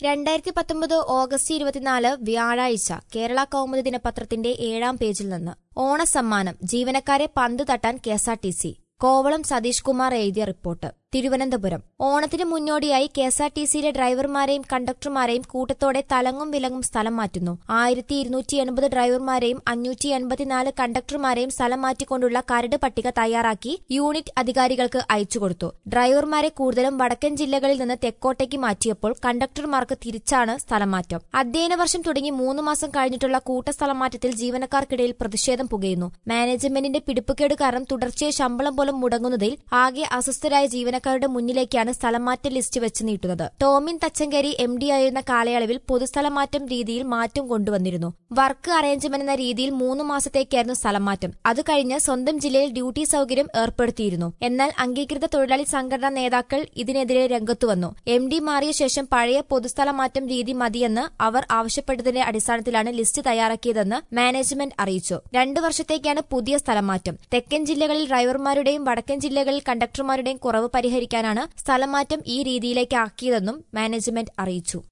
2019 August 24 വ്യാഴാഴ്ച കേരള കൗമുദി ദിനപത്രത്തിന്റെ 7-ാം പേജിൽ നിന്ന് ഓണസമ്മാനം ജീവനക്കാരെ പന്ത് തട്ടാൻ കെഎസ്ആർടിസി. കോവളം സതീഷ് കുമാർ എഴുതിയ റിപ്പോർട്ട്. തിരുവനന്തപുരം ഓണത്തിന് മുന്നോടിയായി കെഎസ്ആർടിസിയിലെ ഡ്രൈവർമാരെയും കണ്ടക്ടർമാരെയും കൂട്ടത്തോടെ തലങ്ങും വിലങ്ങും സ്ഥലം മാറ്റുന്നു. 1280 ഡ്രൈവർമാരെയും 584 കണ്ടക്ടർമാരെയും സ്ഥലം മാറ്റിക്കൊണ്ടുള്ള കരട് പട്ടിക തയ്യാറാക്കി യൂണിറ്റ് അധികാരികൾക്ക് അയച്ചുകൊടുത്തു. ഡ്രൈവർമാരെ കൂടുതലും വടക്കൻ ജില്ലകളിൽ നിന്ന് തെക്കോട്ടേക്ക് മാറ്റിയപ്പോൾ കണ്ടക്ടർമാർക്ക് തിരിച്ചാണ് സ്ഥലം മാറ്റം. അധ്യയന വർഷം തുടങ്ങി 3 മാസം കഴിഞ്ഞിട്ടുള്ള കൂട്ടസ്ഥലം മാറ്റത്തിൽ ജീവനക്കാർക്കിടയിൽ പ്രതിഷേധം പുകയുന്നു. മാനേജ്മെന്റിന്റെ പിടിപ്പുകേട് കാരണം തുടർച്ചയായി ശമ്പളം പോലും മുടങ്ങുന്നതിൽ ആകെ അസ്വസ്ഥരായ ജീവനക്കാരുടെ മുന്നിലേക്കാണ് സ്ഥലംമാറ്റ ലിസ്റ്റ് വെച്ച് നീട്ടുന്നത്. ടോമിൻ തച്ചങ്കരി MD ആയിരുന്ന കാലയളവിൽ പൊതുസ്ഥലമാറ്റം രീതിയിൽ മാറ്റം കൊണ്ടുവന്നിരുന്നു. വർക്ക് അറേഞ്ച്മെന്റ് എന്ന രീതിയിൽ 3 മാസത്തേക്കായിരുന്നു സ്ഥലംമാറ്റം. അത് കഴിഞ്ഞ് സ്വന്തം ജില്ലയിൽ ഡ്യൂട്ടി സൌകര്യം ഏർപ്പെടുത്തിയിരുന്നു. എന്നാൽ അംഗീകൃത തൊഴിലാളി സംഘടനാ നേതാക്കൾ ഇതിനെതിരെ രംഗത്തുവന്നു. MD മാറിയ ശേഷം പഴയ പൊതുസ്ഥലമാറ്റം രീതി മതിയെന്ന് അവർ ആവശ്യപ്പെട്ടതിന്റെ അടിസ്ഥാനത്തിലാണ് ലിസ്റ്റ് തയ്യാറാക്കിയതെന്ന് മാനേജ്മെന്റ് അറിയിച്ചു. 2 വർഷത്തേക്കാണ് പുതിയ സ്ഥലംമാറ്റം. തെക്കൻ ജില്ലകളിൽ ഡ്രൈവർമാരുടെയും വടക്കൻ ജില്ലകളിൽ കണ്ടക്ടർമാരുടെയും കുറവ് പരിഹരിക്കാനാണ് സ്ഥലംമാറ്റം ഈ രീതിയിലേക്ക് ആക്കിയതെന്നും മാനേജ്മെന്റ് അറിയിച്ചു.